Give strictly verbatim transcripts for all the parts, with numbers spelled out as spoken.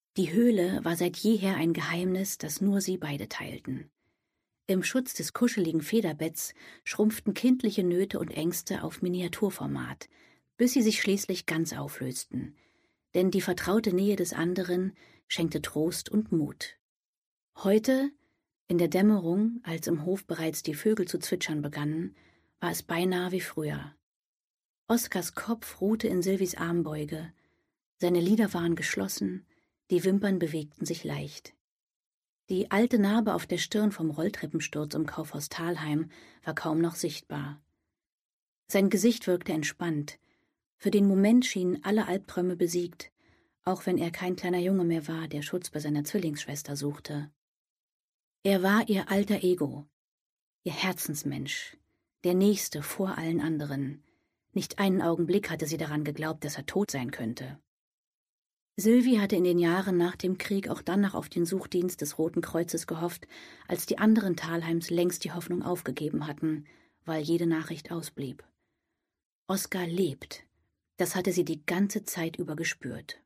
Die Höhle war seit jeher ein Geheimnis, das nur sie beide teilten. Im Schutz des kuscheligen Federbetts schrumpften kindliche Nöte und Ängste auf Miniaturformat, bis sie sich schließlich ganz auflösten. Denn die vertraute Nähe des anderen schenkte Trost und Mut. Heute, in der Dämmerung, als im Hof bereits die Vögel zu zwitschern begannen, war es beinahe wie früher. Oskars Kopf ruhte in Sylvies Armbeuge, seine Lider waren geschlossen, die Wimpern bewegten sich leicht. Die alte Narbe auf der Stirn vom Rolltreppensturz im Kaufhaus Thalheim war kaum noch sichtbar. Sein Gesicht wirkte entspannt. Für den Moment schienen alle Albträume besiegt, auch wenn er kein kleiner Junge mehr war, der Schutz bei seiner Zwillingsschwester suchte. Er war ihr alter Ego, ihr Herzensmensch, der Nächste vor allen anderen. Nicht einen Augenblick hatte sie daran geglaubt, dass er tot sein könnte. Sylvie hatte in den Jahren nach dem Krieg auch dann noch auf den Suchdienst des Roten Kreuzes gehofft, als die anderen Thalheims längst die Hoffnung aufgegeben hatten, weil jede Nachricht ausblieb. Oskar lebt, das hatte sie die ganze Zeit über gespürt.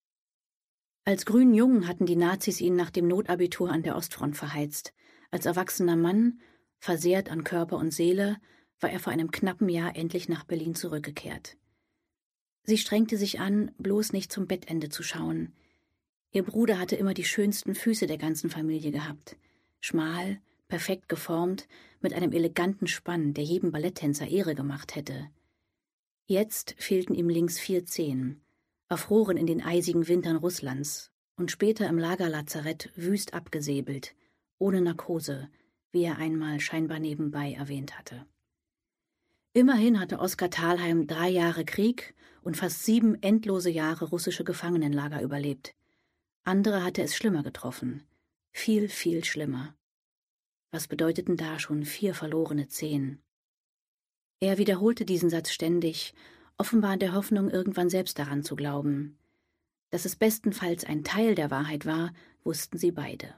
Als grünen Jungen hatten die Nazis ihn nach dem Notabitur an der Ostfront verheizt. Als erwachsener Mann, versehrt an Körper und Seele, war er vor einem knappen Jahr endlich nach Berlin zurückgekehrt. Sie strengte sich an, bloß nicht zum Bettende zu schauen. Ihr Bruder hatte immer die schönsten Füße der ganzen Familie gehabt. Schmal, perfekt geformt, mit einem eleganten Spann, der jedem Balletttänzer Ehre gemacht hätte. Jetzt fehlten ihm links vier Zehen, erfroren in den eisigen Wintern Russlands und später im Lagerlazarett wüst abgesäbelt, ohne Narkose, wie er einmal scheinbar nebenbei erwähnt hatte. Immerhin hatte Oskar Thalheim drei Jahre Krieg und fast sieben endlose Jahre russische Gefangenenlager überlebt. Andere hatte es schlimmer getroffen. Viel, viel schlimmer. Was bedeuteten da schon vier verlorene Zehen? Er wiederholte diesen Satz ständig, offenbar in der Hoffnung, irgendwann selbst daran zu glauben. Dass es bestenfalls ein Teil der Wahrheit war, wussten sie beide.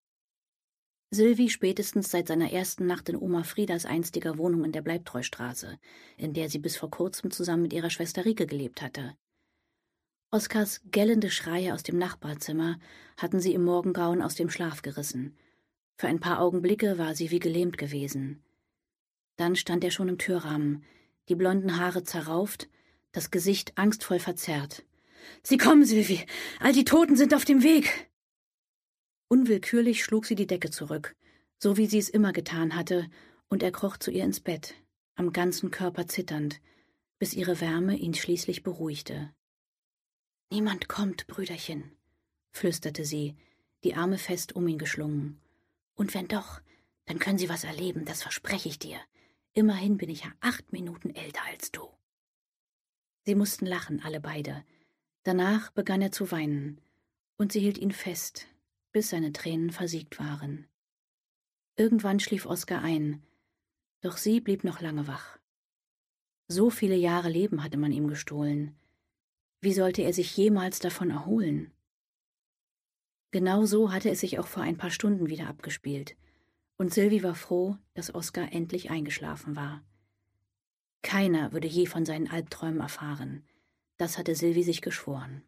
Sylvie spätestens seit seiner ersten Nacht in Oma Friedas einstiger Wohnung in der Bleibtreustraße, in der sie bis vor kurzem zusammen mit ihrer Schwester Rike gelebt hatte. Oskars gellende Schreie aus dem Nachbarzimmer hatten sie im Morgengrauen aus dem Schlaf gerissen. Für ein paar Augenblicke war sie wie gelähmt gewesen. Dann stand er schon im Türrahmen, die blonden Haare zerrauft, das Gesicht angstvoll verzerrt. »Sie kommen, Sylvie! All die Toten sind auf dem Weg!« Unwillkürlich schlug sie die Decke zurück, so wie sie es immer getan hatte, und er kroch zu ihr ins Bett, am ganzen Körper zitternd, bis ihre Wärme ihn schließlich beruhigte. »Niemand kommt, Brüderchen«, flüsterte sie, die Arme fest um ihn geschlungen. »Und wenn doch, dann können Sie was erleben, das verspreche ich dir. Immerhin bin ich ja acht Minuten älter als du.« Sie mussten lachen, alle beide. Danach begann er zu weinen, und sie hielt ihn fest, bis seine Tränen versiegt waren. Irgendwann schlief Oskar ein, doch sie blieb noch lange wach. So viele Jahre Leben hatte man ihm gestohlen. Wie sollte er sich jemals davon erholen? Genau so hatte es sich auch vor ein paar Stunden wieder abgespielt, und Sylvie war froh, dass Oskar endlich eingeschlafen war. Keiner würde je von seinen Albträumen erfahren. Das hatte Sylvie sich geschworen.